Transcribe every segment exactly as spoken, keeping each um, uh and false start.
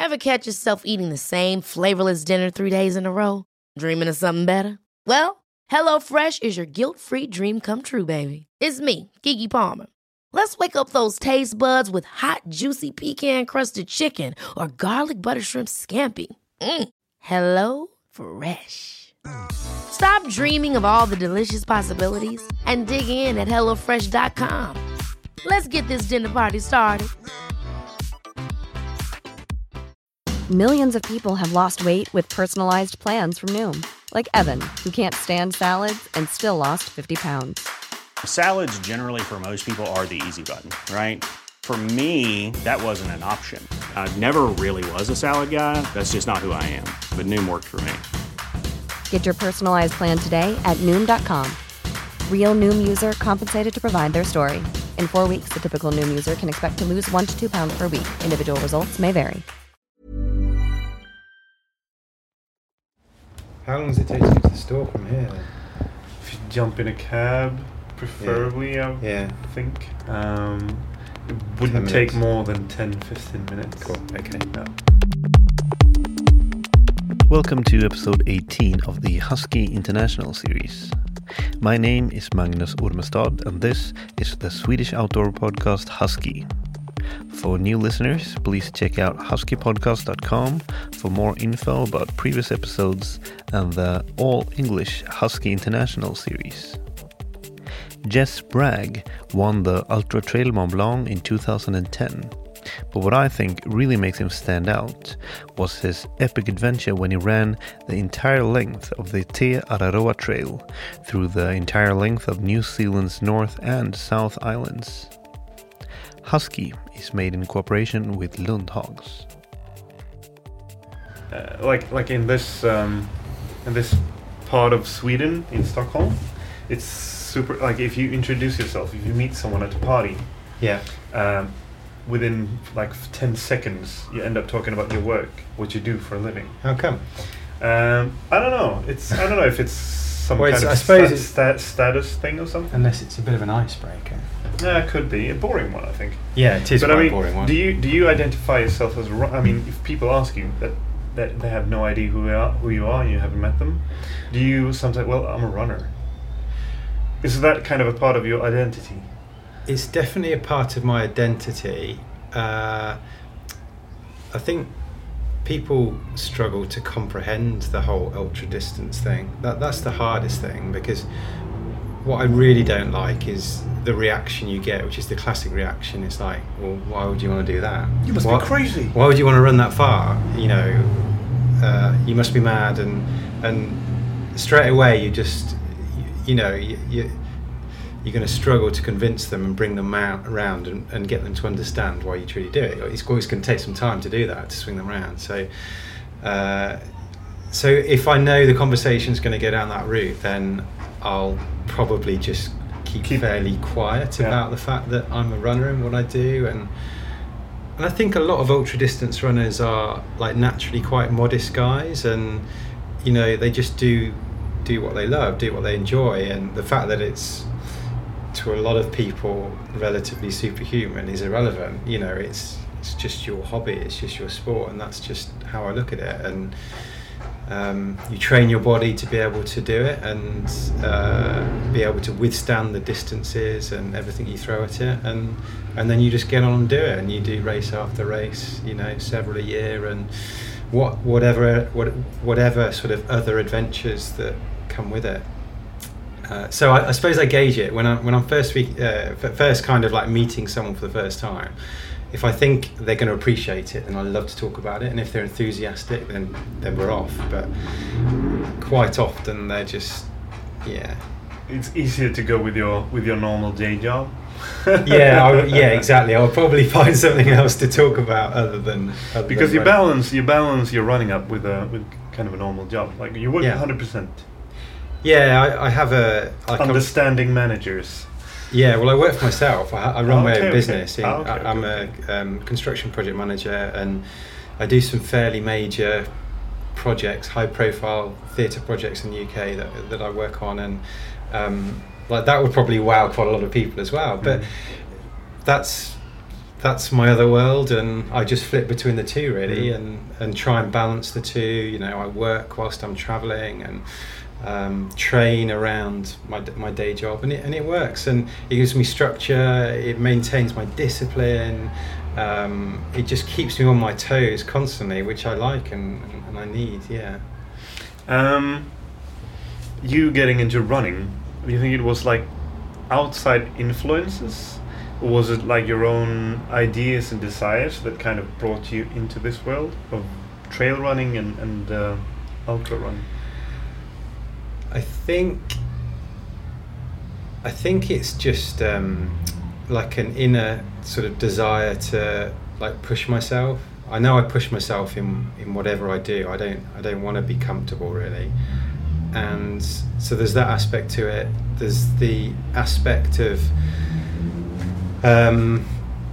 Ever catch yourself eating the same flavorless dinner three days in a row? Dreaming of something better? Well, HelloFresh is your guilt-free dream come true, baby. It's me, Keke Palmer. Let's wake up those taste buds with hot, juicy pecan-crusted chicken or garlic butter shrimp scampi. Mm. Hello Fresh. Stop dreaming of all the delicious possibilities and dig in at hello fresh dot com. Let's get this dinner party started. Millions of people have lost weight with personalized plans from Noom. Like Evan, who can't stand salads and still lost fifty pounds. Salads generally for most people are the easy button, right? For me, that wasn't an option. I never really was a salad guy. That's just not who I am. But Noom worked for me. Get your personalized plan today at Noom dot com. Real Noom user compensated to provide their story. In four weeks, the typical Noom user can expect to lose one to two pounds per week. Individual results may vary. How long does it take to get to the store from here then? If you jump in a cab, preferably, Yeah. I Yeah. think. Um, it wouldn't take more than ten to fifteen minutes. Cool, okay. No. Welcome to episode eighteen of the Husky International series. My name is Magnus Ormestad and this is the Swedish outdoor podcast Husky. For new listeners, please check out husky podcast dot com for more info about previous episodes and the all-English Husky International series. Jess Bragg won the Ultra Trail Mont Blanc in two thousand ten, but what I think really makes him stand out was his epic adventure when he ran the entire length of the Te Araroa Trail through the entire length of New Zealand's North and South Islands. Husky is made in cooperation with Lund Hogs. Uh, like like in this um, in this part of Sweden, in Stockholm, it's super. Like if you introduce yourself, if you meet someone at a party, Yeah. um, within like ten seconds, you end up talking about your work, what you do for a living. How come? Um, I don't know. It's I don't know if it's some Well, kind it's- of I suppose sta- it's- sta- status thing or something. Unless it's a bit of an icebreaker. Yeah, it could be a boring one, I think. Yeah, it is But quite I mean, a boring one. do you do you identify yourself as? ru- I mean, if people ask you that, that they have no idea who you are, who you are, and you haven't met them, do you sometimes? Well, I'm a runner. Is that kind of a part of your identity? It's definitely a part of my identity. Uh, I think people struggle to comprehend the whole ultra distance thing. That that's the hardest thing, because what I really don't like is the reaction you get, which is the classic reaction. It's like, well, why would you want to do that? You must Why- be crazy. Why would you want to run that far? You know, uh, you must be mad, and and straight away you just, you, you know, you, you you're going to struggle to convince them and bring them out around and, and get them to understand why you truly do it. It's always going to take some time to do that, to swing them around. So, uh, so if I know the conversation's going to go down that route, then I'll probably just keep, Keep- fairly quiet Yeah. about the fact that I'm a runner and what I do. And and I think a lot of ultra distance runners are like naturally quite modest guys, and you know, they just do do what they love, do what they enjoy, and the fact that it's to a lot of people relatively superhuman is irrelevant. You know, it's it's just your hobby, it's just your sport, and that's just how I look at it. And um, you train your body to be able to do it, and uh, be able to withstand the distances and everything you throw at it, and and then you just get on and do it, and you do race after race, you know, several a year, and what whatever what whatever sort of other adventures that come with it. Uh, so I, I suppose I gauge it when I'm when I'm first week, uh, f- first kind of like meeting someone for the first time. If I think they're going to appreciate it, then I love to talk about it, and if they're enthusiastic, then then we're off. But quite often they're just, yeah, It's easier to go with your with your normal day job. yeah, I, yeah, exactly. I'll probably find something else to talk about other than other Because than you running. balance you balance your running up with a with kind of a normal job. Like you work Yeah. one hundred percent. Yeah, I, I have a like I'm- Understanding managers. Yeah, well, I work for myself. I, I run Oh, my okay, own okay. business. In, Oh, okay, I, I'm okay, a um, construction project manager, and I do some fairly major projects, high-profile theatre projects in the U K that that I work on, and um, like that would probably wow quite a lot of people as well. But Mm. that's that's my other world, and I just flip between the two really, Mm. and and try and balance the two. You know, I work whilst I'm traveling and um, train around my my day job, and it and it works, and it gives me structure. It maintains my discipline. Um, it just keeps me on my toes constantly, which I like and, and I need. Yeah. Um, you getting into running, do you think it was like outside influences, or was it like your own ideas and desires that kind of brought you into this world of trail running and, and uh, ultra running? I think I think it's just um, like an inner sort of desire to like push myself. I know I push myself in, in whatever I do. I don't I don't want to be comfortable really. And so there's that aspect to it. There's the aspect of um,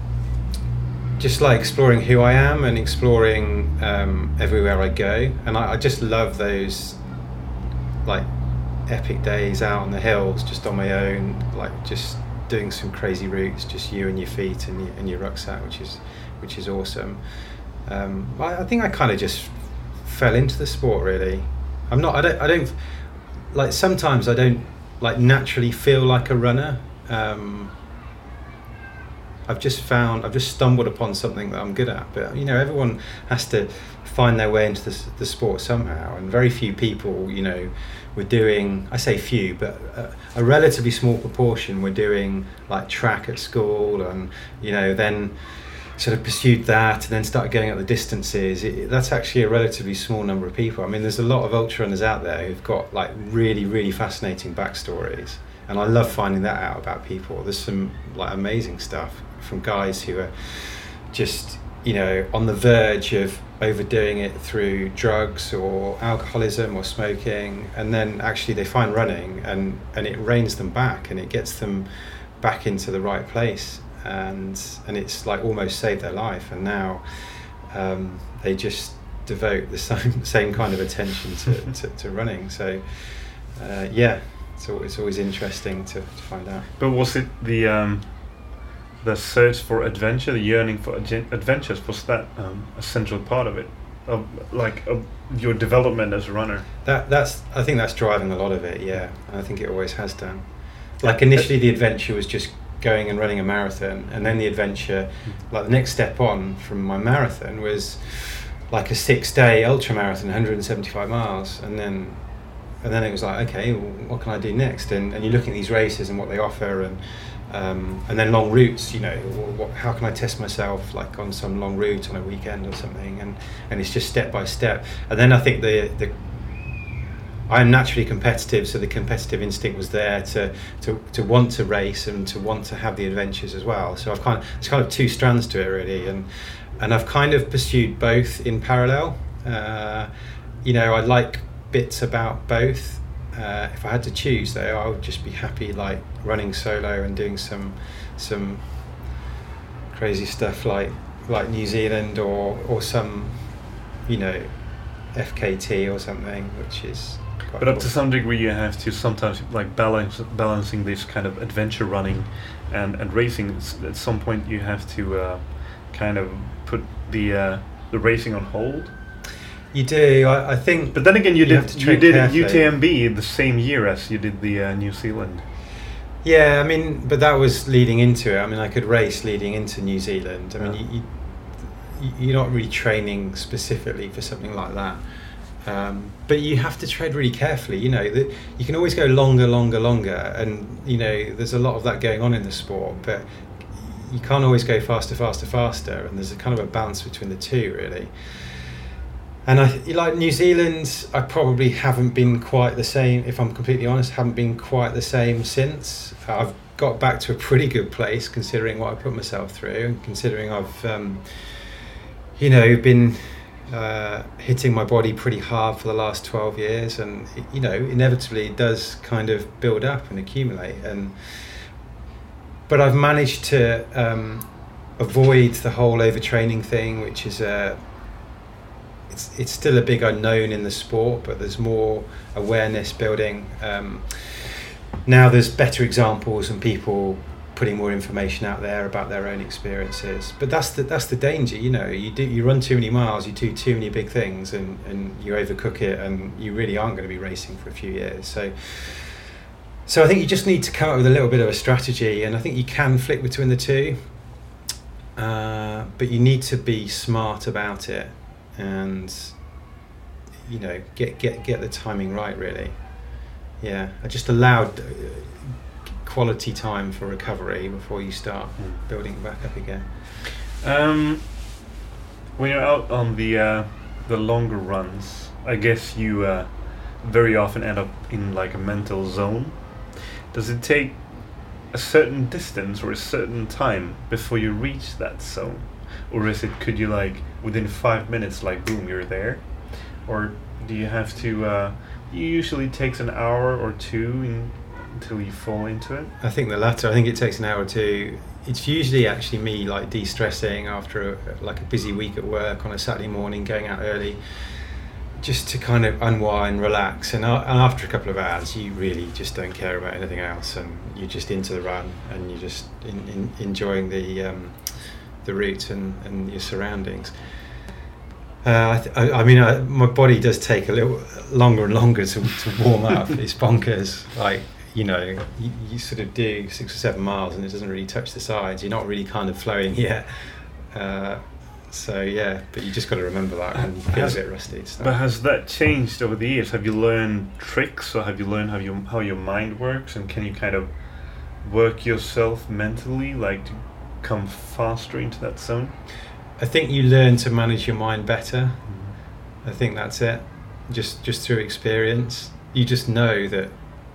just like exploring who I am and exploring um, everywhere I go. And I, I just love those like epic days out on the hills, just on my own, like just doing some crazy routes, just you and your feet and your, and your rucksack, which is which is awesome. Um, I, I think I kind of just fell into the sport really. I'm not. I don't. I don't. Like sometimes I don't like naturally feel like a runner. Um, I've just found. I've just stumbled upon something that I'm good at. But you know, everyone has to find their way into the, the sport somehow, and very few people, you know, were doing. I say few, but a, a relatively small proportion were doing like track at school, and you know, then sort of pursued that and then started going up the distances. It, that's actually a relatively small number of people. I mean, there's a lot of ultra runners out there who've got like really, really fascinating backstories, and I love finding that out about people. There's some like amazing stuff from guys who are just, you know, on the verge of overdoing it through drugs or alcoholism or smoking, and then actually they find running and, and it reins them back and it gets them back into the right place. And and it's like almost saved their life, and now um, they just devote the same same kind of attention to, to, to running. So uh, yeah, so it's always interesting to, to find out. But was it the um, the search for adventure, the yearning for adge- adventures? Was that um, a central part of it, of like of your development as a runner? That that's I think that's driving a lot of it. Yeah, I think it always has done. Like initially, the adventure was just going and running a marathon, and then the adventure, like the next step on from my marathon was like a six day ultra marathon, one hundred seventy-five miles, and then and then it was like, okay, well, what can I do next? And and you're looking at these races and what they offer, and um, and then long routes, you know, what, how can I test myself like on some long route on a weekend or something, and and it's just step by step. And then I think the the I'm naturally competitive, so the competitive instinct was there to, to, to want to race and to want to have the adventures as well. So I've kind of it's kind of two strands to it really, and and I've kind of pursued both in parallel. Uh, you know, I like bits about both. Uh, if I had to choose, though, I would just be happy like running solo and doing some some crazy stuff like like New Zealand or or some, you know, F K T or something, which is. But up to some degree, you have to sometimes like balance balancing this kind of adventure running and, and racing. At some point, you have to uh, kind of put the uh, the racing on hold. You do, I, I think. But then again, you, you did you did U T M B the same year as you did the uh, New Zealand. Yeah, I mean, but that was leading into it. I mean, I could race leading into New Zealand. I mean, Yeah. you, you, you're not really training specifically for something like that. Um, but you have to tread really carefully, you know, that you can always go longer, longer, longer. And, you know, there's a lot of that going on in the sport, but you can't always go faster, faster, faster. And there's a kind of a balance between the two, really. And I like New Zealand, I probably haven't been quite the same, if I'm completely honest, haven't been quite the same since. I've got back to a pretty good place considering what I put myself through, and considering I've, um, you know, been... Uh, hitting my body pretty hard for the last twelve years, and you know, inevitably it does kind of build up and accumulate, and but I've managed to um, avoid the whole overtraining thing, which is a it's it's still a big unknown in the sport, but there's more awareness building. Um, now there's better examples and people putting more information out there about their own experiences. But that's the that's the danger, you know. You do you run too many miles, you do too many big things, and, and you overcook it, and you really aren't going to be racing for a few years. So, so I think you just need to come up with a little bit of a strategy, and I think you can flick between the two. Uh, but you need to be smart about it, and you know, get get get the timing right. Really, yeah. I just allowed quality time for recovery before you start mm. building it back up again. Um, when you're out on the uh, the longer runs, I guess you uh, very often end up in like a mental zone. Does it take a certain distance or a certain time before you reach that zone, or is it could you like within five minutes like boom you're there, or do you have to? Uh, it usually takes an hour or two in, until you fall into it. I think the latter. I think it takes an hour or two. It's usually actually me like de-stressing after a, like a busy week at work on a Saturday morning, going out early, just to kind of unwind, relax, and, uh, and after a couple of hours you really just don't care about anything else, and you're just into the run, and you're just in, in, enjoying the um, the route and, and your surroundings. Uh, I, th- I, I mean, I, my body does take a little longer and longer to, to warm up. It's bonkers. Like, you know, you, you sort of do six or seven miles and it doesn't really touch the sides. You're not really kind of flowing yet. Uh, so yeah, but you just got to remember that when you feel a bit rusty. So. But has that changed over the years? Have you learned tricks, or have you learned how you how your mind works, and can you kind of work yourself mentally, like to come faster into that zone? I think you learn to manage your mind better. Mm-hmm. I think that's it. Just just through experience, you just know that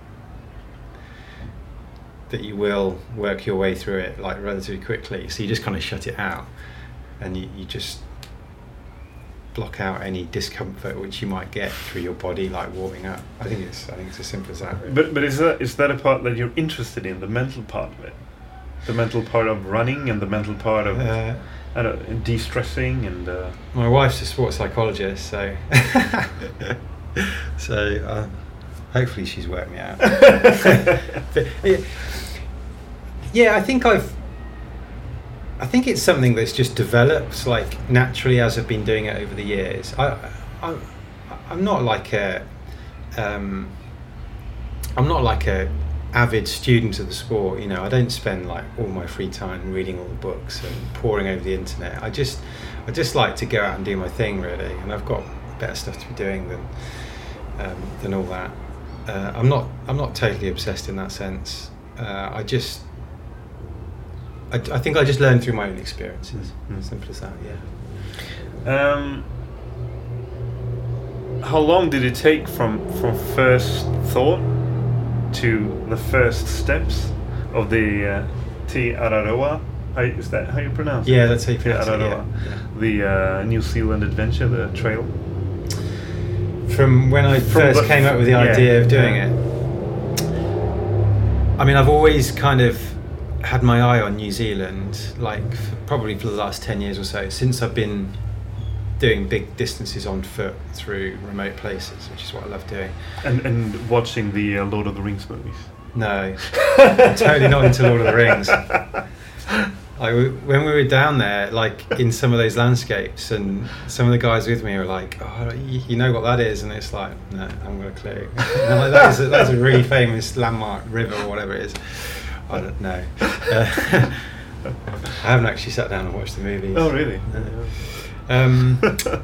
that you will work your way through it like relatively quickly. So you just kind of shut it out, and you, you just block out any discomfort which you might get through your body, like warming up. I think it's I think it's as simple as that. Really. But but is that is that a part that you're interested in, the mental part of it, the mental part of running, and the mental part of uh, I don't know, de-stressing and. Uh, my wife's a sports psychologist, so so uh, hopefully she's worked me out. But, yeah, yeah, I think I've. I think it's something that's just developed like naturally as I've been doing it over the years. I, I I'm not like a. Um, I'm not like a. avid student of the sport, you know. I don't spend like all my free time reading all the books and poring over the internet. I just I just like to go out and do my thing, really, and I've got better stuff to be doing than um, than all that. Uh, I'm not I'm not totally obsessed in that sense. Uh, I just I, I think I just learn through my own experiences. Mm-hmm. Simple as that. Yeah. Um, how long did it take from from first thought to the first steps of the uh, Te Araroa? How, is that how you pronounce yeah, it? Yeah, that's how you pronounce Te it. Araroa. Yeah. The uh, New Zealand adventure, the trail. From when I From first the, came up with the yeah, idea of doing yeah. it. I mean, I've always kind of had my eye on New Zealand, like for probably for the last ten years or so, since I've been doing big distances on foot through remote places, which is what I love doing. And and watching the uh, Lord of the Rings movies. No, I'm totally not into Lord of the Rings. I, when we were down there, like in some of those landscapes, and some of the guys with me were like, "Oh, you know what that is?" And it's like, "No, I haven't got a clue." And like, that is a, that's a really famous landmark river or whatever it is. I don't know. Uh, I haven't actually sat down and watched the movies. Oh, really? No. Um,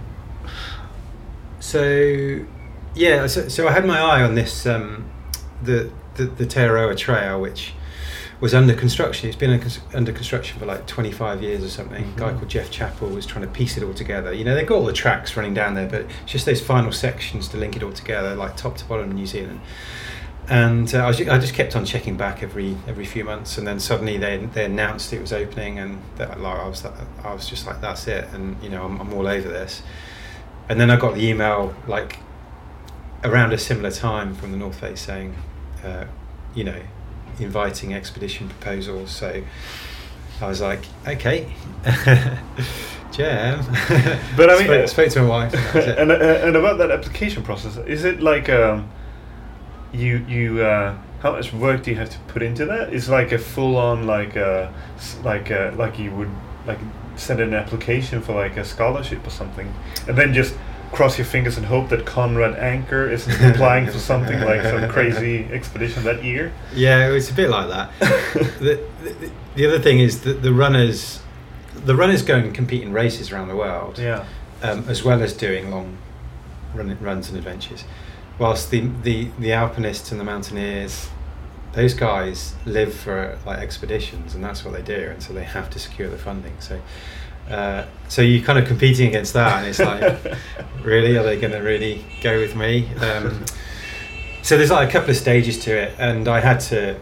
so yeah, so, so I had my eye on this um, the, the the Te Araroa Trail, which was under construction. It's been under construction for like twenty-five years or something. Mm-hmm. A guy called Jeff Chappell was trying to piece it all together. You know, they've got all the tracks running down there, but it's just those final sections to link it all together, like top to bottom of New Zealand. And uh, I, was, I just kept on checking back every every few months, and then suddenly they they announced it was opening, and that, like, I was I was just like, that's it, and you know, I'm, I'm all over this. And then I got the email like around a similar time from the North Face saying, uh, you know, inviting expedition proposals. So I was like, okay, jam. But I mean, spoke, spoke to my wife. And, that was it. and, uh, and about that application process, is it like um, you you uh, how much work do you have to put into that? It's like a full on like a like a, like you would like send an application for like a scholarship or something, and then just cross your fingers and hope that Conrad Anker isn't applying for something like some crazy expedition that year. Yeah, it was a bit like that. the, the the other thing is that the runners the runners go and compete in races around the world. Yeah. Um, as well as doing long run, runs and adventures, whilst the, the the alpinists and the mountaineers, those guys live for like expeditions, and that's what they do, and so they have to secure the funding. So uh, so you're kind of competing against that, and it's like, really, are they going to really go with me? Um, so there's like a couple of stages to it, and I had to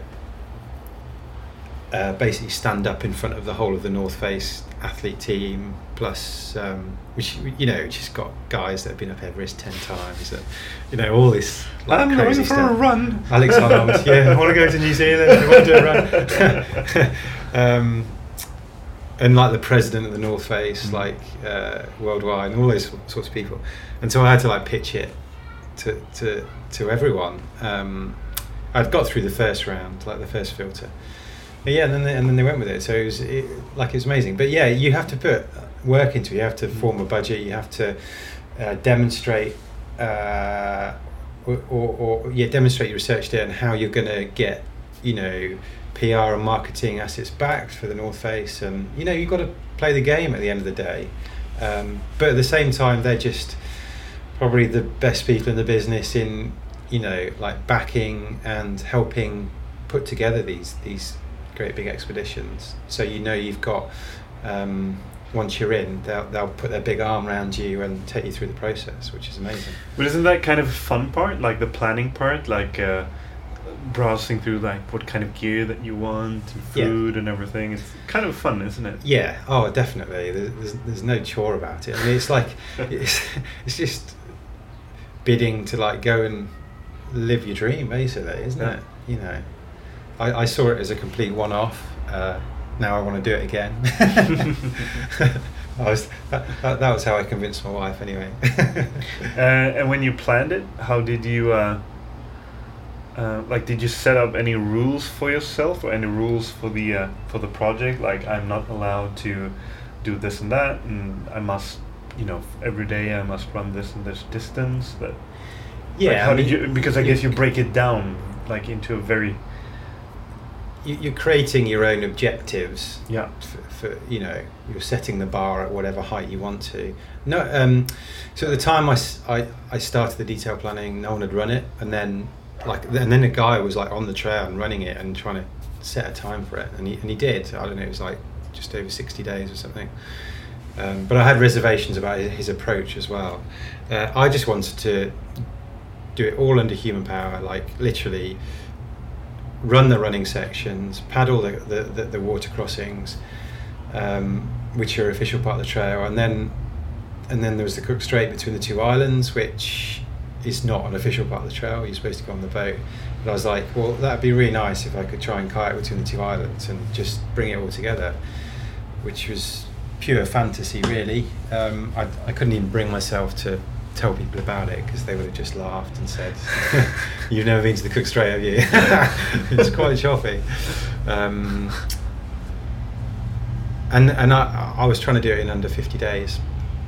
uh, basically stand up in front of the whole of the North Face athlete team, plus um, which you know, which has got guys that have been up Everest ten times, and you know, all this like, I'm crazy going for stuff. a run. Alex Honnold, yeah, I want to go to New Zealand, I want to do a run. um, and like the president of the North Face, mm. like uh, worldwide, and all those sorts of people, and so I had to like pitch it to to to everyone. Um, I'd got through the first round, like the first filter. But yeah, and then they, and then they went with it. So it was it, like it was amazing. But yeah, you have to put work into it. You have to form a budget. You have to uh, demonstrate, uh, or, or, or yeah, demonstrate your research there and how you're going to get, you know, P R and marketing assets back for the North Face. And you know, you've got to play the game at the end of the day. Um, but at the same time, they're just probably the best people in the business in, you know, like backing and helping put together these these. great big expeditions. So you know you've got um, once you're in, they'll they'll put their big arm around you and take you through the process, which is amazing. But isn't that kind of a fun part, like the planning part, like uh, browsing through like what kind of gear that you want and food yeah. and everything? It's kind of fun, isn't it? Yeah. Oh, definitely. There's there's no chore about it. I mean, it's like it's it's just bidding to like go and live your dream, basically, isn't yeah. it? You know. I, I saw it as a complete one-off. Uh, now I want to do it again. I was that, that, that was how I convinced my wife, anyway. uh, and when you planned it, how did you uh, uh, like? Did you set up any rules for yourself, or any rules for the uh, for the project? Like, I'm not allowed to do this and that, and I must, you know, every day I must run this and this distance. That yeah. Like how I mean, did you? Because I guess you break it down like into a very. You're creating your own objectives. Yeah. For, for you know, you're setting the bar at whatever height you want to. No. Um, so at the time I, I, I started the detail planning, no one had run it, and then like and then a guy was like on the trail and running it and trying to set a time for it, and he and he did. I don't know. It was like just over sixty days or something. Um, but I had reservations about his, his approach as well. Uh, I just wanted to do it all under human power, like literally. Run the running sections, paddle the the, the, the water crossings, um, which are official part of the trail, and then and then there was the Cook Strait between the two islands, which is not an official part of the trail. You're supposed to go on the boat. But I was like, well, that'd be really nice if I could try and kayak between the two islands and just bring it all together, which was pure fantasy, really. Um, I I couldn't even bring myself to tell people about it because they would have just laughed and said, "You've never been to the Cook Strait, have you?" It's quite choppy. Um, and and I, I was trying to do it in under fifty days,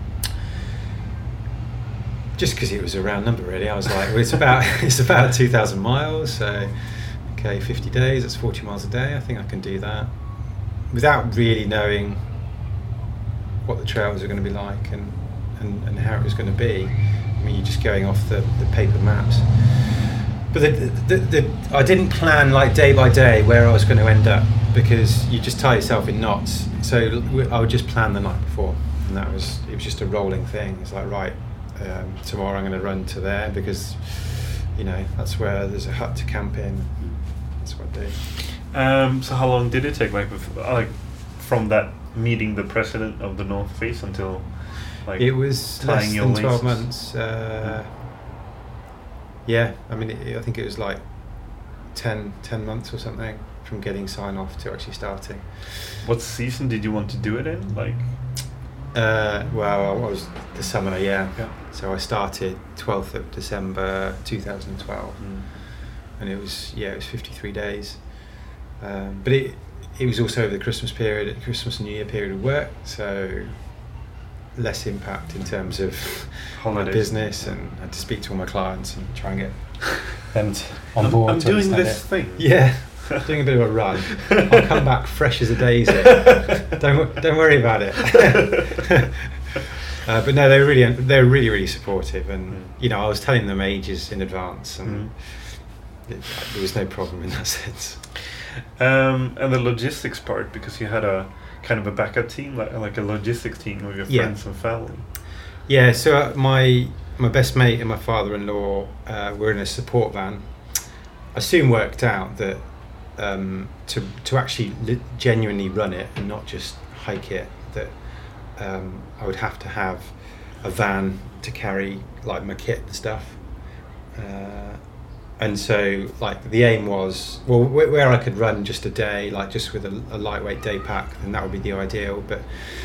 just because it was a round number, really. I was like, well, it's about it's about two thousand miles, so okay, fifty days. That's forty miles a day. I think I can do that without really knowing what the trails are going to be like and. And, and how it was going to be. I mean, you're just going off the, the paper maps. But the, the, the, the, I didn't plan like day by day where I was going to end up, because you just tie yourself in knots. So I would just plan the night before, and that was it was just a rolling thing. It's like, right, um, tomorrow I'm going to run to there because, you know, that's where there's a hut to camp in. That's what I do. Um, so how long did it take, like, like from that meeting the president of the North Face until? Like it was less than twelve months. Uh, yeah, I mean, it, I think it was like ten, ten months or something from getting sign off to actually starting. What season did you want to do it in? Like, uh, well, I was the summer, yeah. yeah. So I started twelfth of December two thousand twelve, mm. and it was yeah, it was fifty-three days. Um, but it it was also over the Christmas period, Christmas and New Year period of work, so less impact in terms of my business, and I had to speak to all my clients and try and get them to, on I'm, board. I'm to doing understand this it. thing. Yeah, doing a bit of a run. I'll come back fresh as a daisy. don't don't worry about it. uh, but no, they were really they were really really supportive, and mm. you know I was telling them ages in advance, and mm. it, there was no problem in that sense. Um, and the logistics part, because you had a kind of a backup team, like like a logistics team of your friends yeah. and family. Yeah, so uh, my my best mate and my father-in-law uh, were in a support van. I soon worked out that um, to to actually li- genuinely run it and not just hike it, that um, I would have to have a van to carry like my kit and stuff. Uh, And so, like, the aim was, well, wh- where I could run just a day, like just with a, a lightweight day pack, then that would be the ideal. But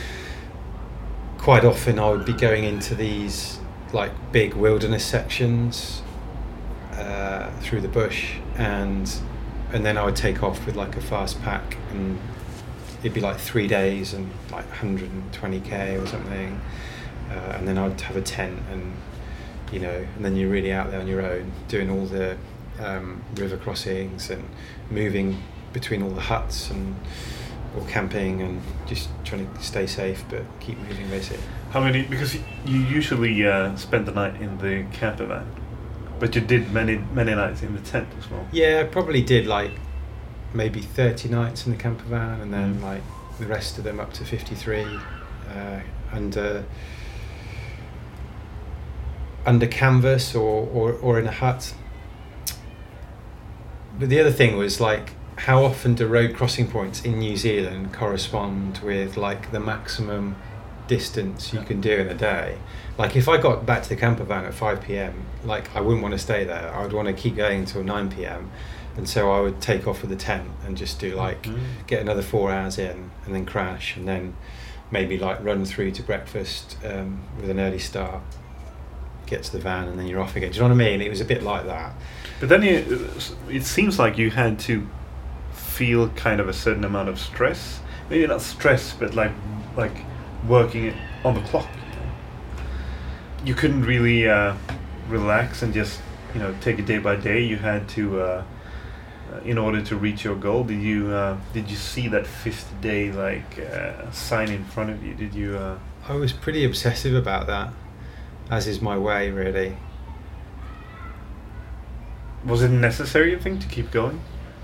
quite often I would be going into these, like, big wilderness sections uh, through the bush, and and then I would take off with, like, a fast pack, and it'd be, like, three days and, like, one hundred twenty k or something. Uh, and then I'd have a tent, and you know, and then you're really out there on your own doing all the um, river crossings and moving between all the huts and or camping and just trying to stay safe but keep moving basically. How many, because you usually uh, spend the night in the camper van, but you did many many nights in the tent as well. Yeah, I probably did like maybe thirty nights in the camper van, and then mm. like the rest of them up to fifty-three uh, and uh, under canvas or, or, or in a hut. But the other thing was like, how often do road crossing points in New Zealand correspond with like the maximum distance you can do in a day? Like if I got back to the camper van at five p.m, like I wouldn't want to stay there. I would want to keep going until nine p.m, and so I would take off with the tent and just do like mm-hmm. get another four hours in and then crash, and then maybe like run through to breakfast um, with an early start, get to the van, and then you're off again. Do you know what I mean? It was a bit like that. But then you, it seems like you had to feel kind of a certain amount of stress. Maybe not stress, but like like working it on the clock. You know? You couldn't really uh, relax and just you know take it day by day. You had to, uh, in order to reach your goal. Did you uh, did you see that fifth day like uh, sign in front of you? Did you? Uh... I was pretty obsessive about that, as is my way, really. Was it necessary, you think, to keep going?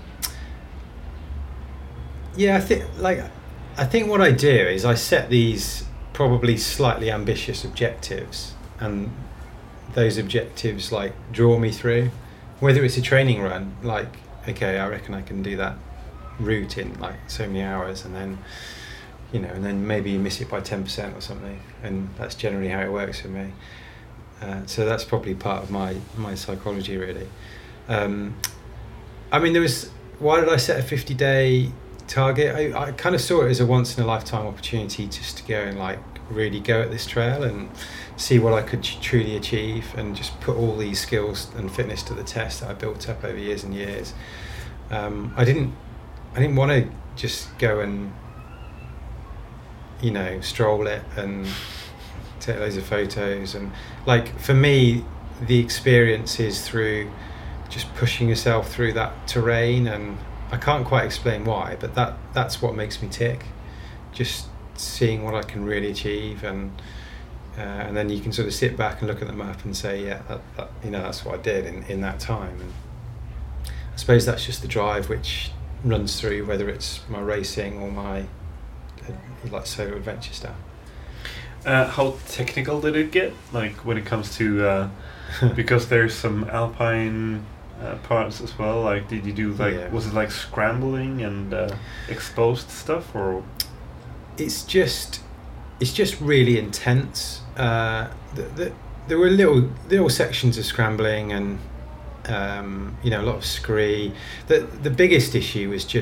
Yeah, I think like I think what I do is I set these probably slightly ambitious objectives, and those objectives like draw me through. Whether it's a training run, like okay, I reckon I can do that route in like so many hours, and then you know, and then maybe you miss it by ten percent or something, and that's generally how it works for me. Uh, so that's probably part of my my psychology, really. Um, I mean, there was. Why did I set a fifty day target? I, I kind of saw it as a once in a lifetime opportunity just to go and like really go at this trail and see what I could ch- truly achieve, and just put all these skills and fitness to the test that I built up over years and years. Um, I didn't. I didn't want to just go and you know stroll it and take loads of photos, and like for me the experience is through just pushing yourself through that terrain, and I can't quite explain why, but that that's what makes me tick, just seeing what I can really achieve, and uh, and then you can sort of sit back and look at the map and say yeah that, that, you know that's what I did in, in that time. And I suppose that's just the drive which runs through whether it's my racing or my uh, like solo adventure stuff. Uh, how technical did it get? Like when it comes to, uh, because there's some alpine uh, parts as well. Like, did you do like, yeah. was it like scrambling and uh, exposed stuff, or? It's just, it's just really intense. Uh, the, the, there were little little sections of scrambling and, um, you know, a lot of scree. The the biggest issue was just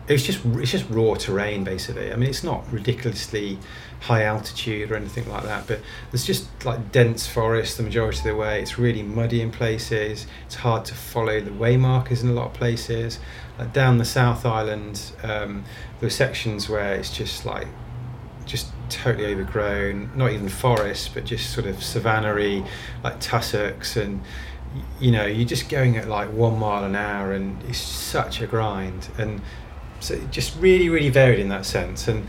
it was just it's just raw terrain basically. I mean, it's not ridiculously high altitude or anything like that, but there's just like dense forest the majority of the way. It's really muddy in places. It's hard to follow the way markers in a lot of places. Like down the South Island, um, there were sections where it's just like just totally overgrown, not even forest, but just sort of savanna-y, like tussocks, and you know, you're just going at like one mile an hour, and it's such a grind. And so it just really, really varied in that sense. And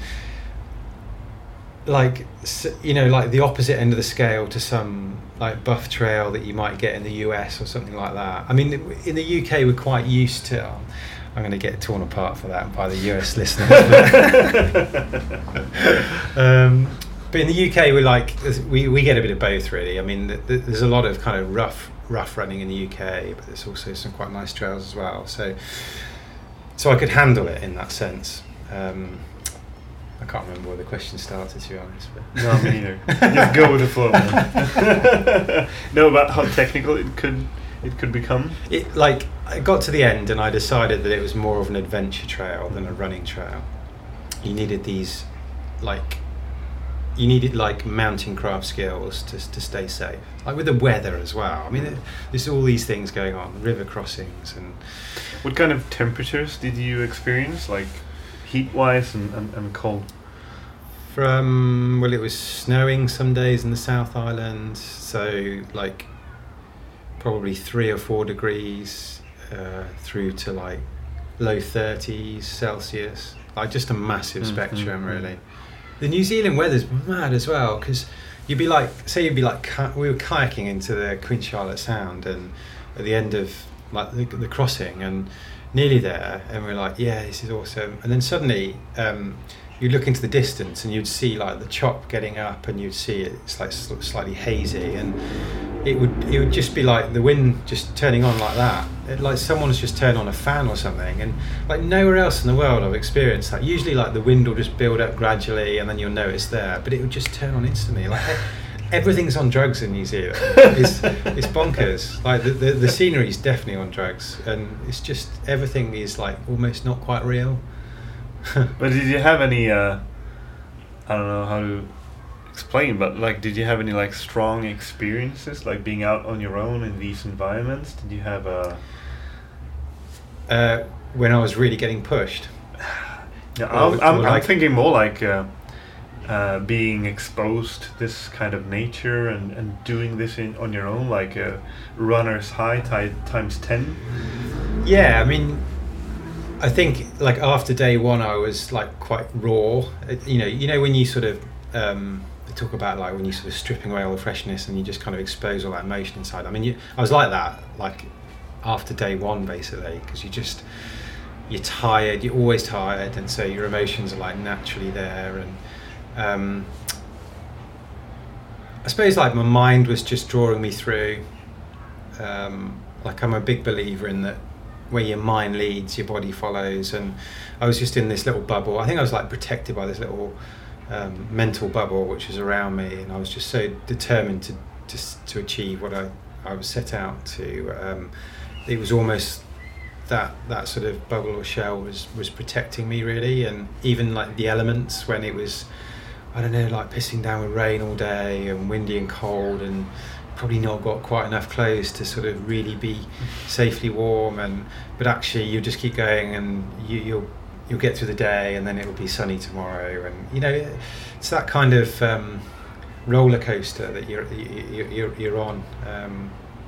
like, you know, like the opposite end of the scale to some like buff trail that you might get in the U S or something like that. I mean, in the U K we're quite used to, oh, I'm going to get torn apart for that by the U S listeners. um, but in the U K we're like, we, we get a bit of both really. I mean, th- th- there's a lot of kind of rough rough running in the U K, but there's also some quite nice trails as well. So so I could handle it in that sense. Um, I can't remember where the question started, to be honest. But. No, me neither. Just go with the flow. No, about how technical it could it could become. It like I got to the end and I decided that it was more of an adventure trail than a running trail. You needed these, like, you needed like mountain craft skills to to stay safe. Like with the weather as well. I mean, there's all these things going on, river crossings and. What kind of temperatures did you experience, like heat-wise and, and, and cold? From, well, it was snowing some days in the South Island, so like probably three or four degrees uh, through to like low thirties Celsius, like just a massive mm-hmm. spectrum really. The New Zealand weather's mad as well, because you'd be like, say you'd be like, we were kayaking into the Queen Charlotte Sound, and at the end of like the, the crossing and nearly there, and we're like, yeah, this is awesome. And then suddenly um, you look into the distance and you'd see like the chop getting up, and you'd see it, it's like slightly hazy, and it would it would just be like the wind just turning on like that. It, like someone's just turned on a fan or something, and like nowhere else in the world I've experienced that. Usually like the wind will just build up gradually and then you'll know it's there, but it would just turn on instantly. Like everything's on drugs in New Zealand. It's, it's bonkers. Like the, the the scenery is definitely on drugs, and it's just everything is like almost not quite real. But did you have any? Uh, I don't know how to explain, but like, did you have any like strong experiences, like being out on your own in these environments? Did you have a? Uh, when I was really getting pushed. Yeah, I'm, I'm, I'm like thinking more like. Uh, Uh, being exposed to this kind of nature and, and doing this in, on your own, like a runner's high t- times ten. Yeah, I mean, I think like after day one, I was like quite raw. You know, you know when you sort of um, they talk about like when you sort of stripping away all the freshness and you just kind of expose all that emotion inside. I mean, you, I was like that like after day one basically, because you just you're tired, you're always tired, and so your emotions are like naturally there. And Um, I suppose like my mind was just drawing me through. Um, like I'm a big believer in that where your mind leads, your body follows, and I was just in this little bubble. I think I was like protected by this little um, mental bubble which was around me, and I was just so determined to to, to achieve what I, I was set out to. Um, it was almost that that sort of bubble or shell was, was protecting me really, and even like the elements when it was, I don't know, like pissing down with rain all day and windy and cold, and probably not got quite enough clothes to sort of really be safely warm. And but actually you just keep going, and you, you'll you'll get through the day, and then it will be sunny tomorrow. And you know, it's that kind of um, roller coaster that you're you're you're on. Um,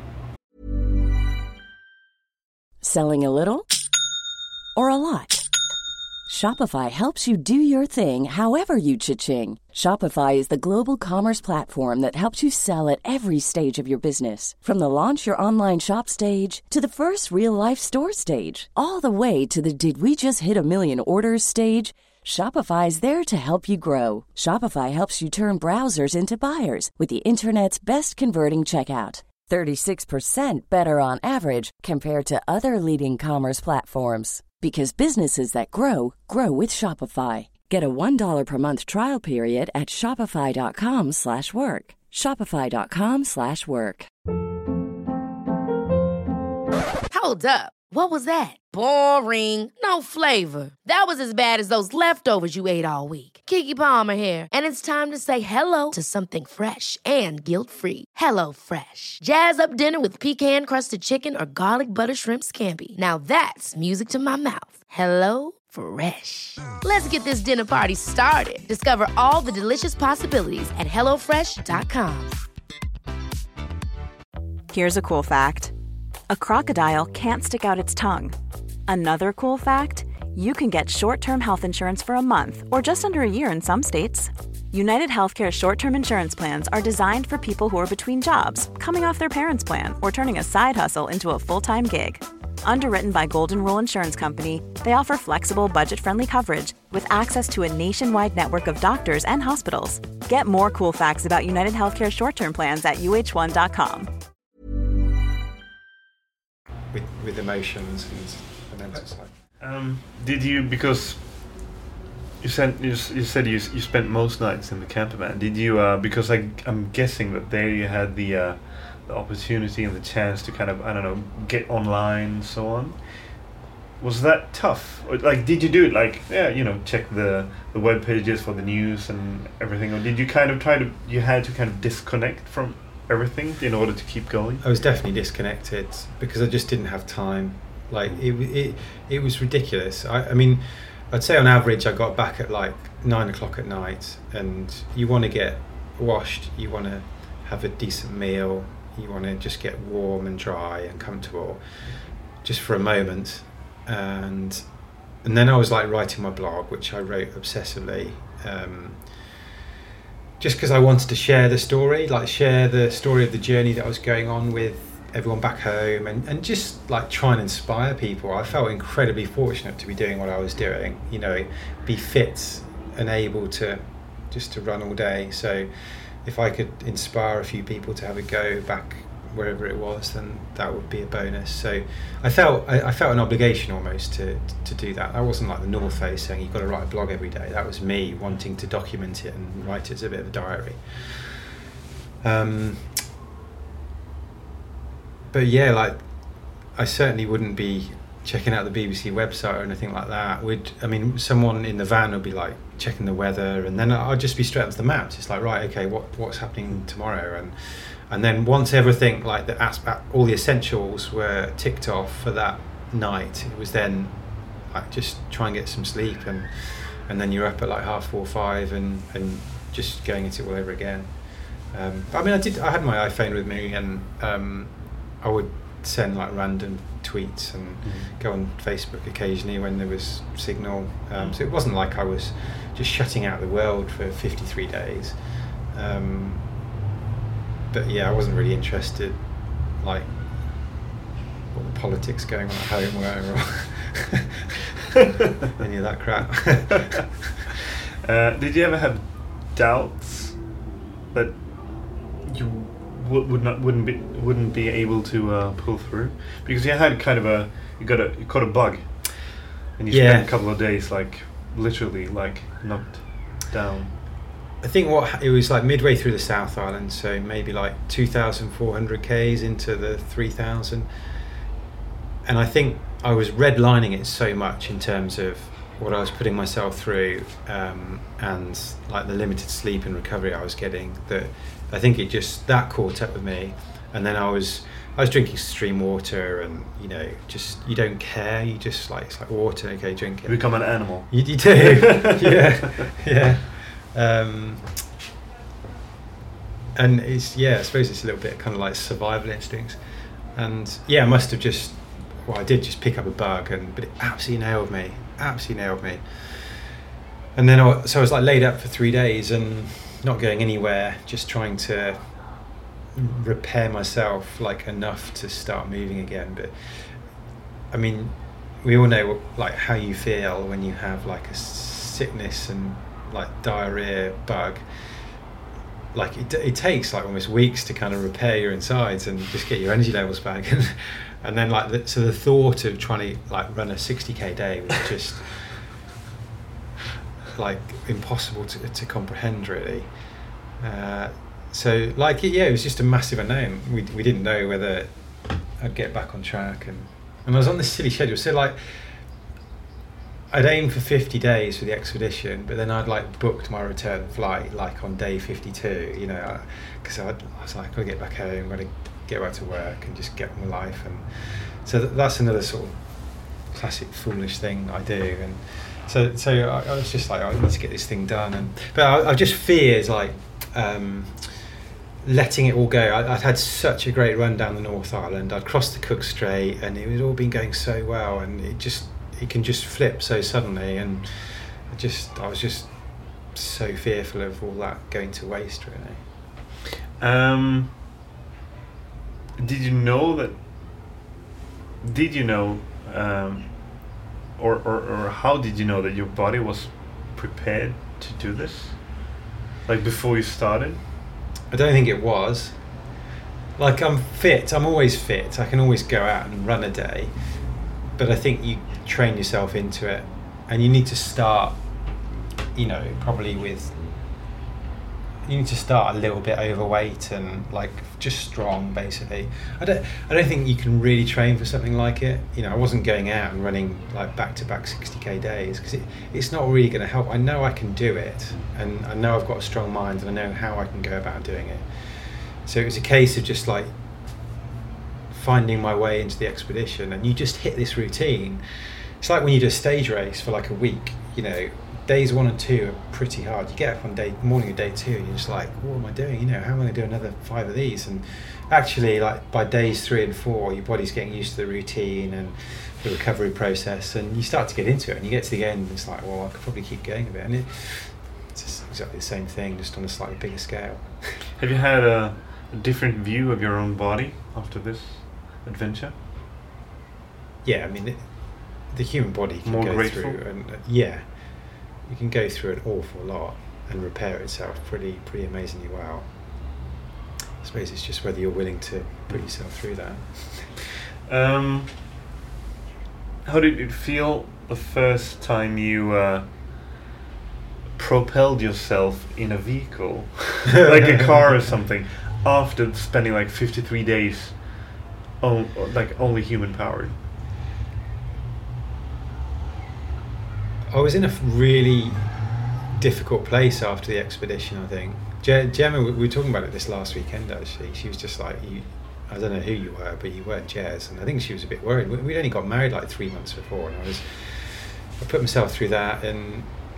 Selling a little or a lot? Shopify helps you do your thing however you cha-ching. Shopify is the global commerce platform that helps you sell at every stage of your business. From the launch your online shop stage to the first real-life store stage, all the way to the did we just hit a million orders stage. Shopify is there to help you grow. Shopify helps you turn browsers into buyers with the internet's best converting checkout. thirty-six percent better on average compared to other leading commerce platforms. Because businesses that grow, grow with Shopify. Get a one dollar per month trial period at shopify.com slash work. Shopify.com slash work. Hold up. What was that? Boring. No flavor. That was as bad as those leftovers you ate all week. Keke Palmer here, and it's time to say hello to something fresh and guilt-free. Hello Fresh. Jazz up dinner with pecan-crusted chicken or garlic butter shrimp scampi. Now that's music to my mouth. Hello Fresh. Let's get this dinner party started. Discover all the delicious possibilities at hello fresh dot com. Here's a cool fact. A crocodile can't stick out its tongue. Another cool fact, you can get short-term health insurance for a month or just under a year in some states. United Healthcare short-term insurance plans are designed for people who are between jobs, coming off their parents' plan, or turning a side hustle into a full-time gig. Underwritten by Golden Rule Insurance Company, they offer flexible, budget-friendly coverage with access to a nationwide network of doctors and hospitals. Get more cool facts about United Healthcare short-term plans at U H one dot com. With, with emotions and the mental side. Um, did you, because you said you, s- you said you s- you spent most nights in the camper van. Did you? Uh, because I I'm guessing that there you had the uh, the opportunity and the chance to kind of, I don't know, get online and so on. Was that tough? Or, like, did you do it like, yeah, you know, check the the web pages for the news and everything, or did you kind of try to, you had to kind of disconnect from everything in order to keep going? I was definitely disconnected because I just didn't have time. Like it, it, it was ridiculous. I, I mean, I'd say on average I got back at like nine o'clock at night, and you want to get washed, you want to have a decent meal, you want to just get warm and dry and comfortable, just for a moment, and and then I was like writing my blog, which I wrote obsessively. Um, just because I wanted to share the story, like share the story of the journey that I was going on with everyone back home, and, and just like try and inspire people. I felt incredibly fortunate to be doing what I was doing, you know, be fit and able to just to run all day. So if I could inspire a few people to have a go back wherever it was, then that would be a bonus. So I felt I, I felt an obligation almost to to do that. That wasn't like the North Face saying you've got to write a blog every day. That was me wanting to document it and write it as a bit of a diary. Um, but yeah, like I certainly wouldn't be checking out the B B C website or anything like that. Would I mean someone in the van would be like checking the weather, and then I'd just be straight onto the maps. It's like, right, okay, what what's happening tomorrow, and and then once everything, like the aspect, all the essentials were ticked off for that night, it was then like just try and get some sleep, and and then you're up at like half four, five, and and just going into it all over again. Um, but I mean, I did. I had my iPhone with me, and um, I would send like random tweets and mm. go on Facebook occasionally when there was signal. Um, so it wasn't like I was just shutting out the world for fifty-three days. Um, but yeah, I wasn't really interested, like what the politics going on at home were, or any of that crap. uh, did you ever have doubts that you w- would not wouldn't be wouldn't be able to uh, pull through, because you had kind of a you got a you caught a bug, and you yeah. spent a couple of days like literally like knocked down? I think what it was like midway through the South Island, so maybe like two thousand four hundred kays into the three thousand, and I think I was redlining it so much in terms of what I was putting myself through, um, and like the limited sleep and recovery I was getting, that I think it just that caught up with me. And then I was I was drinking stream water, and you know, just you don't care, you just like it's like water, okay, drink it. You become an animal. You, you do, yeah, yeah. Um, and it's yeah, I suppose it's a little bit kind of like survival instincts, and yeah, I must have just well, I did just pick up a bug, and but it absolutely nailed me, absolutely nailed me. And then I, so I was like laid up for three days and not going anywhere, just trying to repair myself like enough to start moving again. But I mean, we all know like how you feel when you have like a sickness and like diarrhea bug. Like it, it takes like almost weeks to kind of repair your insides and just get your energy levels back. And, and then like the, so the thought of trying to like run a sixty k day was just like impossible to, to comprehend really. Uh, so like yeah, it was just a massive unknown. We we didn't know whether I'd get back on track, and And I was on this silly schedule. So like, I'd aimed for fifty days for the expedition, but then I'd like booked my return flight like on day fifty-two, you know, because I, I was like, I've got to get back home, I've got to get back to work and just get on with life. And so th- that's another sort of classic foolish thing I do. And so so I, I was just like, I need to get this thing done. And but I, I just feared like um, letting it all go. I, I'd had such a great run down the North Island. I'd crossed the Cook Strait, and it had all been going so well, and it just it can just flip so suddenly. And I just I was just so fearful of all that going to waste, really. Um, did you know that? Did you know? Um, or, or or how did you know that your body was prepared to do this? Like before you started? I don't think it was. Like, I'm fit, I'm always fit, I can always go out and run a day, but I think you train yourself into it, and you need to start, you know, probably with, you need to start a little bit overweight and like just strong, basically. I don't I don't think you can really train for something like it. You know, I wasn't going out and running like back-to-back sixty k days, because it, it's not really going to help. I know I can do it, and I know I've got a strong mind, and I know how I can go about doing it. So it was a case of just like finding my way into the expedition, and you just hit this routine. It's like when you do a stage race for like a week, you know, days one and two are pretty hard. You get up on day morning of day two, you're just like, what am I doing? You know, how am I going to do another five of these? And actually, like by days three and four, your body's getting used to the routine and the recovery process, and you start to get into it. And you get to the end, and it's like, well, I could probably keep going a bit. And it, it's just exactly the same thing, just on a slightly bigger scale. Have you had a, a different view of your own body after this adventure? Yeah, I mean, it, the human body can More go grateful? through, and uh, yeah. You can go through an awful lot and repair itself pretty pretty amazingly well. I suppose it's just whether you're willing to put yourself through that. Um, how did it feel the first time you uh, propelled yourself in a vehicle, like a car or something, after spending like fifty-three days on like only human powered? I was in a really difficult place after the expedition, I think. Je- Gemma, we were talking about it this last weekend, actually. She was just like, you, I don't know who you were, but you weren't Jez. And I think she was a bit worried. We- We'd only got married like three months before, and I was, I put myself through that, and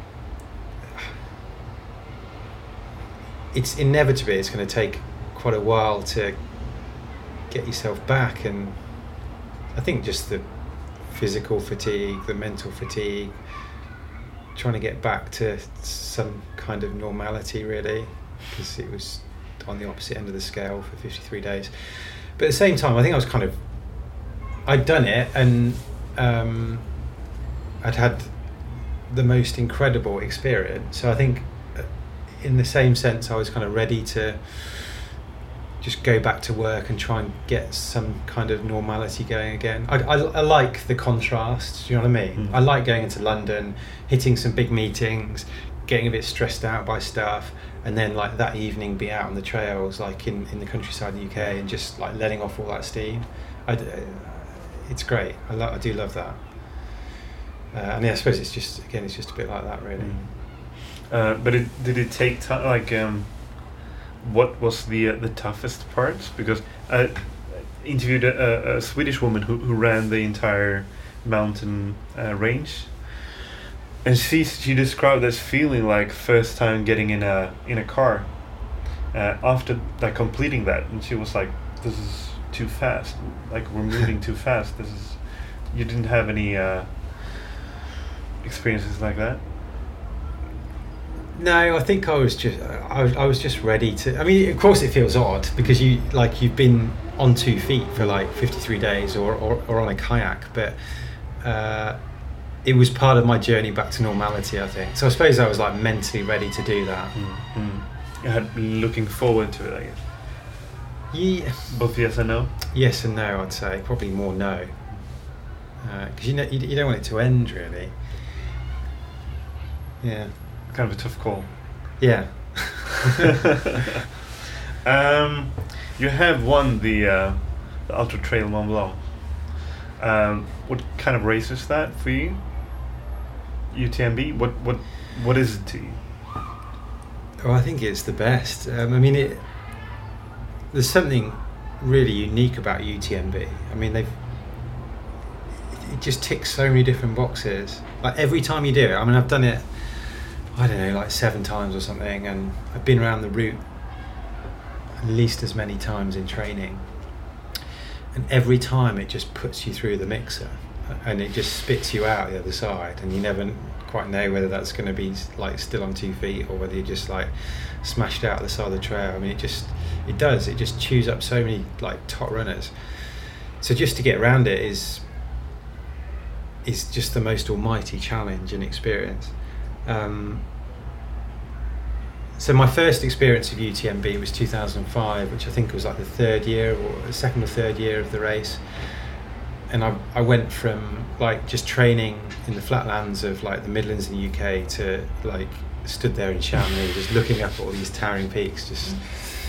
it's inevitably, it's going to take quite a while to get yourself back. And I think just the physical fatigue, the mental fatigue, trying to get back to some kind of normality, really, because it was on the opposite end of the scale for fifty-three days. But at the same time, I think I was kind of, I'd done it, and um, I'd had the most incredible experience. So I think in the same sense, I was kind of ready to just go back to work and try and get some kind of normality going again. I, I, I like the contrast, do you know what I mean? Mm. I like going into London, hitting some big meetings, getting a bit stressed out by stuff, and then like that evening be out on the trails, like in, in the countryside of the U K, and just like letting off all that steam. I, uh, it's great. I, lo- I do love that. Uh, and yeah, I suppose it's just, again, it's just a bit like that, really. Mm. Uh, but it, did it take time, like, um, what was the uh, the toughest part? Because I interviewed a, a Swedish woman who, who ran the entire mountain uh, range, and she she described this feeling like first time getting in a in a car uh, after like completing that, and she was like, "This is too fast. Like we're moving too fast. This is." You didn't have any uh, experiences like that? No, I think I was just I was, I was just ready to. I mean, of course, it feels odd because you like you've been on two feet for like fifty-three days, or or, or on a kayak, but uh, it was part of my journey back to normality, I think. So I suppose I was like mentally ready to do that. Mm-hmm. You had been looking forward to it, I guess. Yeah. Both yes and no. Yes and no, I'd say probably more no, because uh, you know you, you don't want it to end, really. Yeah. Kind of a tough call. Yeah. um, you have won the, uh, the Ultra Trail Mont Blanc. Um, what kind of race is that for you? U T M B? What what what is it to you? Oh, I think it's the best. Um, I mean, it. There's something really unique about U T M B. I mean, they've. It just ticks so many different boxes. Like every time you do it, I mean, I've done it. I don't know, like seven times or something, and I've been around the route at least as many times in training. And every time it just puts you through the mixer, and it just spits you out the other side, and you never quite know whether that's going to be like still on two feet or whether you just like smashed out the side of the trail. I mean, it just it does. It just chews up so many like top runners. So just to get around it is is just the most almighty challenge and experience. Um, so my first experience of U T M B was two thousand five, which I think was like the third year or the second or third year of the race. And I, I went from like just training in the flatlands of like the Midlands in the U K to like stood there in Chamonix just looking up at all these towering peaks, just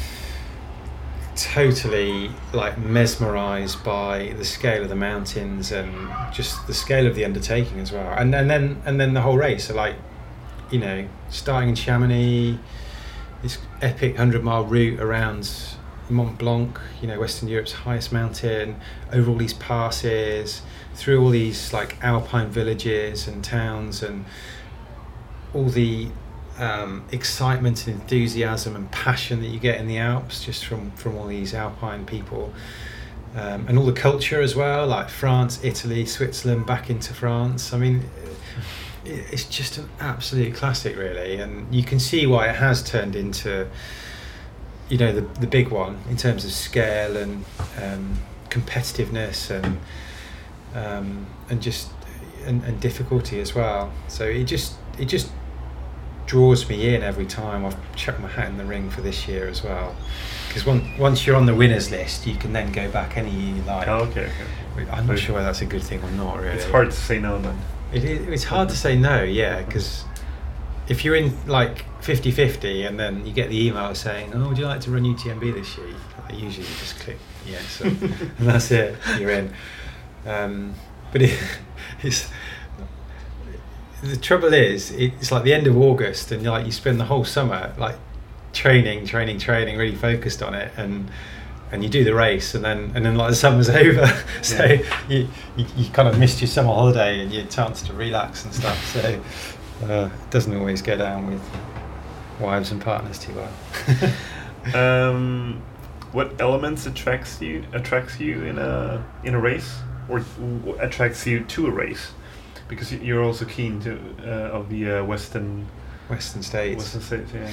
totally like mesmerised by the scale of the mountains and just the scale of the undertaking as well. And, and then and then the whole race, so like, you know, starting in Chamonix, this epic hundred mile route around Mont Blanc, you know, Western Europe's highest mountain, over all these passes, through all these like alpine villages and towns, and all the um, excitement and enthusiasm and passion that you get in the Alps just from, from all these alpine people. Um, and all the culture as well, like France, Italy, Switzerland, back into France. I mean, it's just an absolute classic, really, and you can see why it has turned into, you know, the the big one in terms of scale and um, competitiveness and um, and just and, and difficulty as well. So it just it just draws me in every time. I've chucked my hat in the ring for this year as well, because once once you're on the winners list, you can then go back any year you like. Oh, okay, okay. I'm not sure whether that's a good thing or not, really. It's hard to say no then. It is, it's hard to say no, yeah, because if you're in like fifty-fifty and then you get the email saying, oh, would you like to run U T M B this year? Like, usually you just click yes, and, and that's it, you're in. Um, but it, it's the trouble is, it's like the end of August and like you spend the whole summer like training, training, training, really focused on it, and and you do the race, and then and then like the summer's over, so yeah. you, you you kind of missed your summer holiday and your chance to relax and stuff. So uh, it doesn't always go down with wives and partners too well. um, what elements attracts you attracts you in a in a race, or w- attracts you to a race? Because you're also keen to uh, of the uh, Western Western states. Western states, yeah.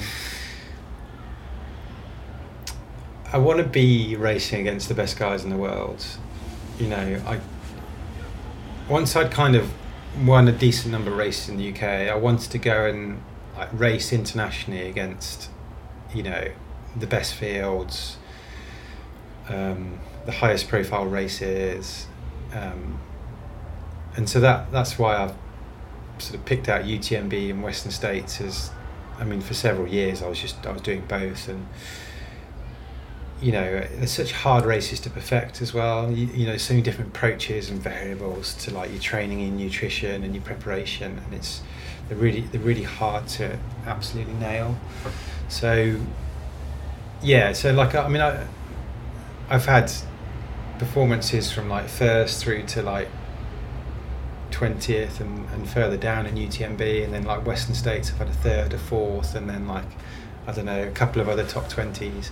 I want to be racing against the best guys in the world. You know, I once I'd kind of won a decent number of races in the U K, I wanted to go and like race internationally against, you know, the best fields, um, the highest profile races, um, and so that that's why I've sort of picked out U T M B and Western States as, I mean, for several years I was just I was doing both, and you know, there's such hard races to perfect as well. You, you know, so many different approaches and variables to like your training and nutrition and your preparation, and it's they're really they're really hard to absolutely nail. So yeah, so like I mean, I I've had performances from like first through to like twentieth and, and further down in U T M B, and then like Western States I've had a third, a fourth, and then like I don't know, a couple of other top twenties.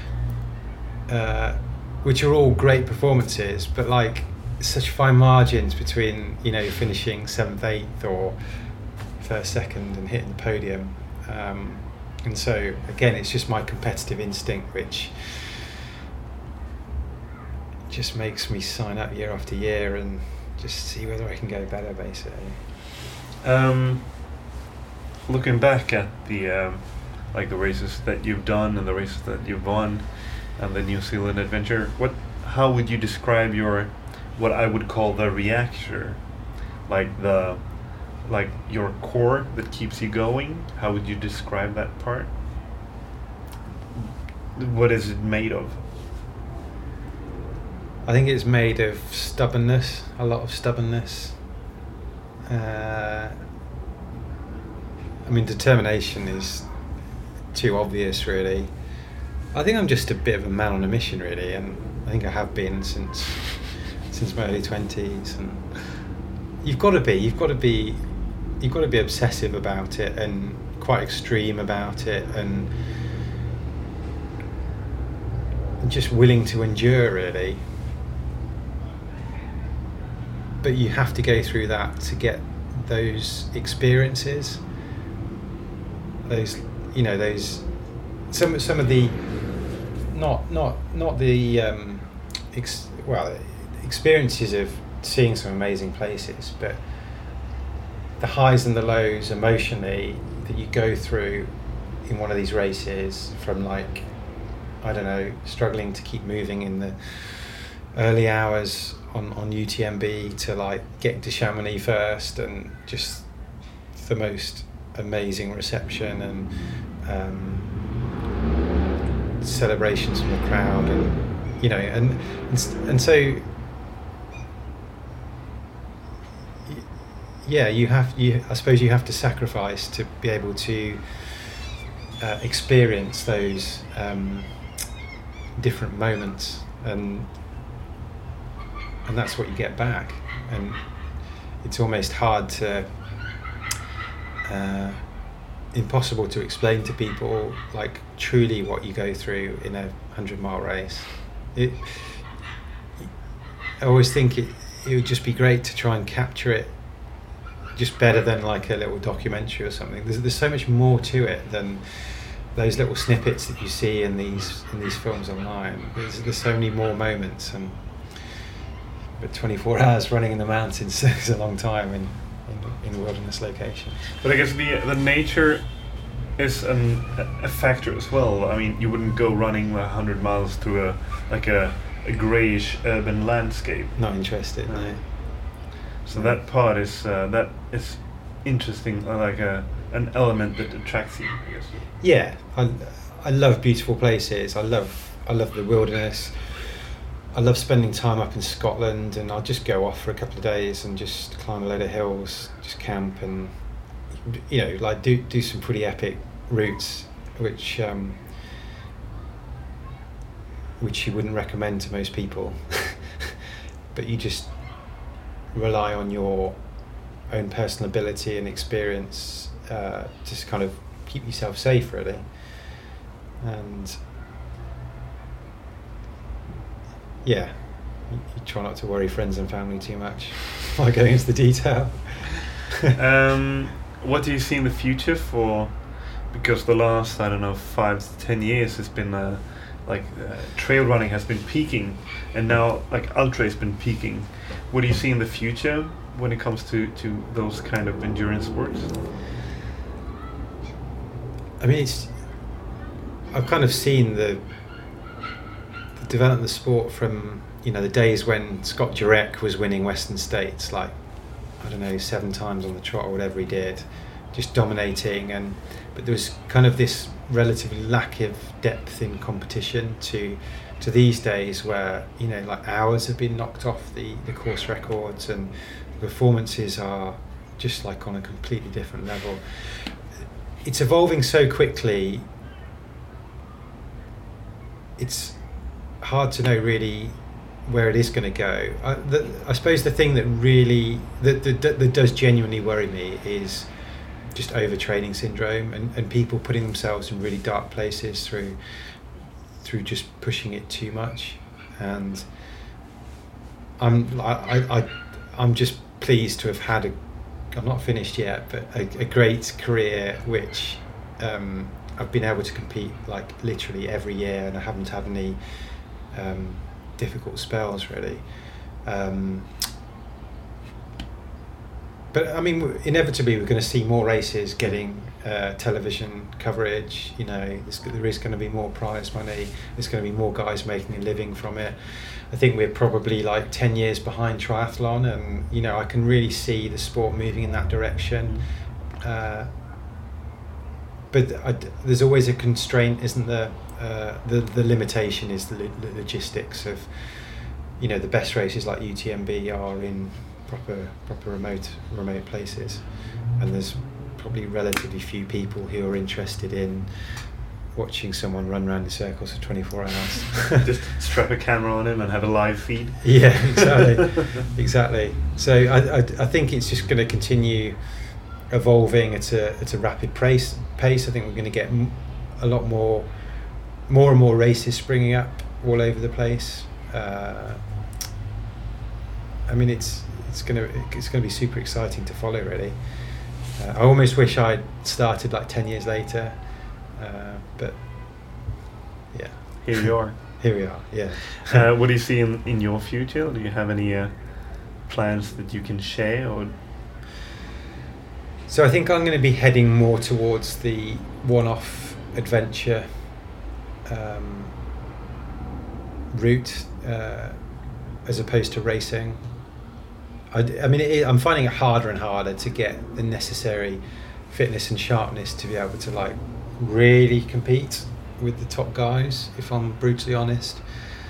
Uh, which are all great performances, but like such fine margins between, you know, finishing seventh, eighth, or first, second, and hitting the podium. Um, and so again, it's just my competitive instinct, which just makes me sign up year after year and just see whether I can go better, basically. Um, looking back at the um, like the races that you've done and the races that you've won, and the New Zealand adventure, what how would you describe your what I would call the reactor, like the like your core that keeps you going? How would you describe that part? What is it made of? I think it's made of stubbornness, a lot of stubbornness. Uh, I mean, determination is too obvious, really. I think I'm just a bit of a man on a mission, really, and I think I have been since since my early twenties. And you've got to be, you've got to be, you've got to be obsessive about it and quite extreme about it, and just willing to endure, really. But you have to go through that to get those experiences. Those, you know, those some some of the not not not the um, ex, well experiences of seeing some amazing places, but the highs and the lows emotionally that you go through in one of these races, from like, I don't know, struggling to keep moving in the early hours on, on U T M B to like getting to Chamonix first, and just the most amazing reception and um, celebrations from the crowd, and you know, and and, and so yeah, you have you I suppose you have to sacrifice to be able to uh, experience those um, different moments, and and that's what you get back. And it's almost hard to uh, impossible to explain to people like truly what you go through in a hundred mile race. It, I always think it it would just be great to try and capture it just better than like a little documentary or something. There's there's so much more to it than those little snippets that you see in these in these films online. There's there's so many more moments, and but twenty-four hours running in the mountains is a long time in in, in wilderness location. But I guess the the nature is an, a factor as well. I mean, you wouldn't go running a hundred miles through a like a, a greyish urban landscape. Not interested, no. So that part is uh, that is interesting, uh, like a an element that attracts you, I guess. Yeah, I I love beautiful places. I love I love the wilderness. I love spending time up in Scotland, and I'll just go off for a couple of days and just climb a load of hills, just camp, and you know, like do do some pretty epic routes, which um, which you wouldn't recommend to most people. But you just rely on your own personal ability and experience uh, to kind of keep yourself safe, really. And yeah, you, you try not to worry friends and family too much by going into the detail. um, what do you see in the future for, because the last, I don't know, five to ten years has been uh, like uh, trail running has been peaking, and now like ultra has been peaking. What do you see in the future when it comes to, to those kind of endurance sports? I mean, it's, I've kind of seen the, the development of the sport from, you know, the days when Scott Jurek was winning Western States, like, I don't know, seven times on the trot or whatever he did, just dominating. And but there was kind of this relatively lack of depth in competition to to these days where, you know, like hours have been knocked off the, the course records, and the performances are just like on a completely different level. It's evolving so quickly, it's hard to know really where it is going to go. I, the, I suppose the thing that really, that, that, that does genuinely worry me is just overtraining syndrome, and, and people putting themselves in really dark places through through just pushing it too much. And I'm I, I I'm just pleased to have had a, I'm not finished yet, but a, a great career, which um, I've been able to compete like literally every year, and I haven't had any um, difficult spells really. Um, but I mean, inevitably we're going to see more races getting uh, television coverage. You know, there is going to be more prize money. There's going to be more guys making a living from it. I think we're probably like ten years behind triathlon, and you know, I can really see the sport moving in that direction. Uh, but I, there's always a constraint, isn't there? Uh, the the limitation is the, lo- the logistics of you know, the best races like U T M B are in proper proper remote remote places, and there's probably relatively few people who are interested in watching someone run around in circles for twenty-four hours. Just strap a camera on him and have a live feed. Yeah, exactly, exactly. So I, I I think it's just going to continue evolving at a at a rapid pace. Pace. I think we're going to get m- a lot more, more and more races springing up all over the place. Uh, I mean, it's it's going to it's going to be super exciting to follow. Really, uh, I almost wish I'd started like ten years later. Uh, but yeah, here you are. Here we are. Yeah. uh, what do you see in, in your future? Do you have any uh, plans that you can share? Or so I think I'm going to be heading more towards the one-off adventure um, route uh, as opposed to racing. I, I mean, it, I'm finding it harder and harder to get the necessary fitness and sharpness to be able to like really compete with the top guys, if I'm brutally honest.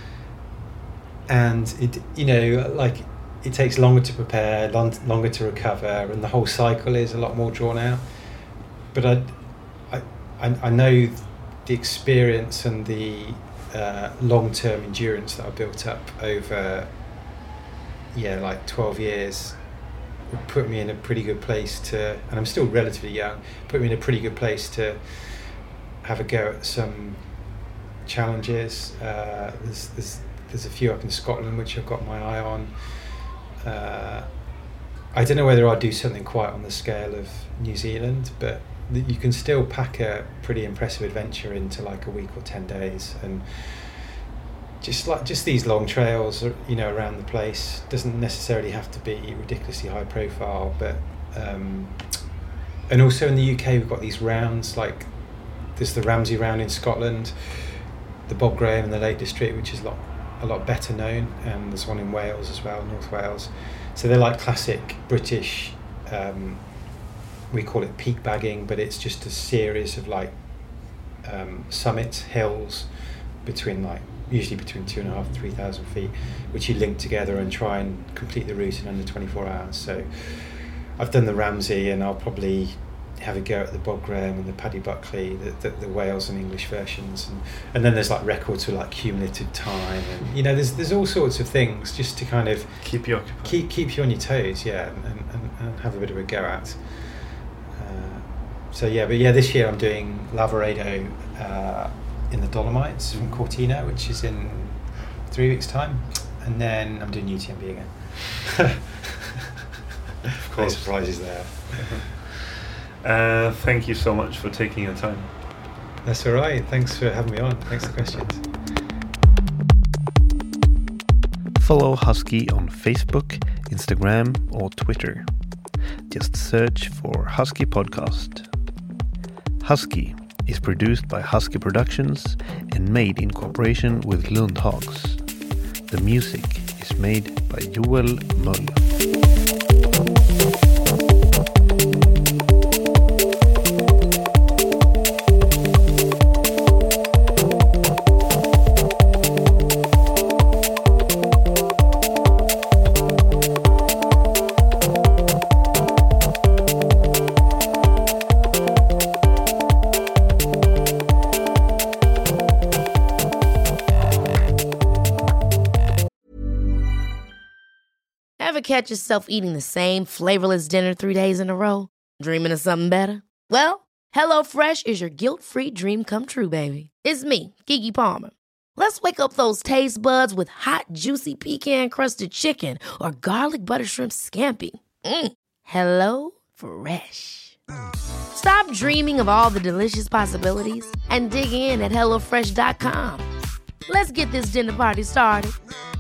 And it, you know, like it takes longer to prepare, long, longer to recover, and the whole cycle is a lot more drawn out. But I, I, I know the experience and the uh, long-term endurance that I built up over, yeah, like twelve years. Would put me in a pretty good place to, and I'm still relatively young, put me in a pretty good place to have a go at some challenges. Uh, there's, there's there's a few up in Scotland which I've got my eye on. Uh, I don't know whether I'll do something quite on the scale of New Zealand, but th- you can still pack a pretty impressive adventure into like a week or ten days, and just like just these long trails, you know, around the place. Doesn't necessarily have to be ridiculously high profile, but um, and also in the U K we've got these rounds, like there's the Ramsey Round in Scotland, the Bob Graham in the Lake District, which is a lot a lot better known, and there's one in Wales as well, North Wales. So they're like classic British, um, we call it peak bagging, but it's just a series of like um, summits, hills, between like usually between two and a half and three thousand feet, which you link together and try and complete the route in under twenty-four hours. So I've done the Ramsey, and I'll probably have a go at the Bob Graham and the Paddy Buckley, the, the, the Wales and English versions, and, and then there's like records for like cumulative time, and you know there's there's all sorts of things just to kind of keep you occupied, keep keep you on your toes, yeah, and, and, and have a bit of a go at. Uh, so yeah, but yeah, this year I'm doing Lavaredo uh, in the Dolomites from Cortina, which is in three weeks' time, and then I'm doing U T M B again. Of course, no surprises there. Uh, thank you so much for taking your time. That's all right. Thanks for having me on. Thanks for the questions. Follow Husky on Facebook, Instagram, or Twitter. Just search for Husky Podcast. Husky is produced by Husky Productions and made in cooperation with Lund Hogs. The music is made by Joel Möll. Ever catch yourself eating the same flavorless dinner three days in a row? Dreaming of something better? Well, HelloFresh is your guilt-free dream come true, baby. It's me, Keke Palmer. Let's wake up those taste buds with hot, juicy pecan-crusted chicken or garlic butter shrimp scampi. Mm. Hello Fresh. Stop dreaming of all the delicious possibilities and dig in at hello fresh dot com. Let's get this dinner party started.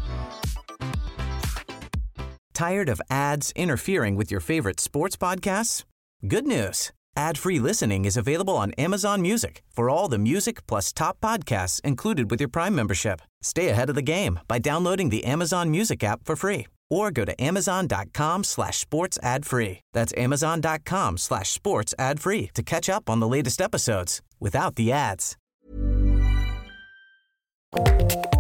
Tired of ads interfering with your favorite sports podcasts? Good news. Ad-free listening is available on Amazon Music for all the music plus top podcasts included with your Prime membership. Stay ahead of the game by downloading the Amazon Music app for free or go to amazon.com slash sports ad free. That's amazon.com slash sports ad free to catch up on the latest episodes without the ads.